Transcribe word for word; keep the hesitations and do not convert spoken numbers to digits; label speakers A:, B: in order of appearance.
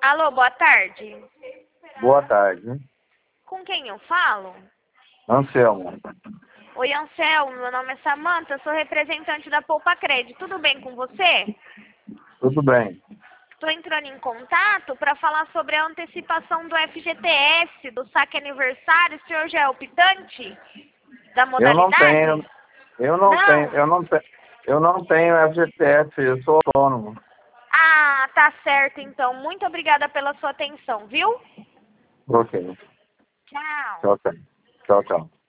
A: Alô, boa tarde.
B: Boa tarde.
A: Com quem eu falo?
B: Anselmo.
A: Oi, Anselmo, meu nome é Samanta, sou representante da Poupa Crédito. Tudo bem com você?
B: Tudo bem.
A: Estou entrando em contato para falar sobre a antecipação do F G T S, do saque aniversário. O senhor já é optante da
B: Eu não
A: modalidade?
B: tenho, eu não,
A: Não?
B: tenho, eu não tenho, eu não tenho F G T S, eu sou autônomo.
A: Ah, tá certo então. Muito obrigada pela sua atenção, viu?
B: Ok.
A: Tchau.
B: Tchau, tchau. Tchau, tchau.